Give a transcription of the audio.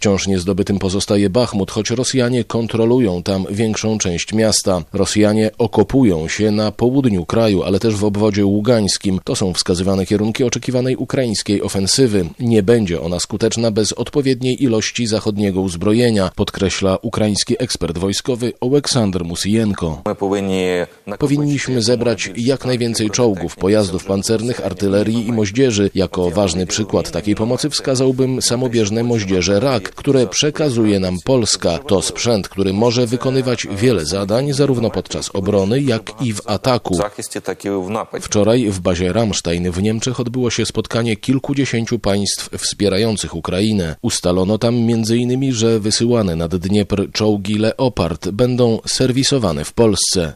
Wciąż niezdobytym pozostaje Bachmut, choć Rosjanie kontrolują tam większą część miasta. Rosjanie okopują się na południu kraju, ale też w obwodzie ługańskim. To są wskazywane kierunki oczekiwanej ukraińskiej ofensywy. Nie będzie ona skuteczna bez odpowiedniej ilości zachodniego uzbrojenia, podkreśla ukraiński ekspert wojskowy Oleksandr Musijenko. Powinniśmy zebrać jak najwięcej czołgów, pojazdów pancernych, artylerii i moździerzy. Jako ważny przykład takiej pomocy wskazałbym samobieżne moździerze RAK, które przekazuje nam Polska. To sprzęt, który może wykonywać wiele zadań, zarówno podczas obrony, jak i w ataku. Wczoraj w bazie Ramstein w Niemczech odbyło się spotkanie kilkudziesięciu państw wspierających Ukrainę. Ustalono tam m.in., że wysyłane nad Dniepr czołgi Leopard będą serwisowane w Polsce.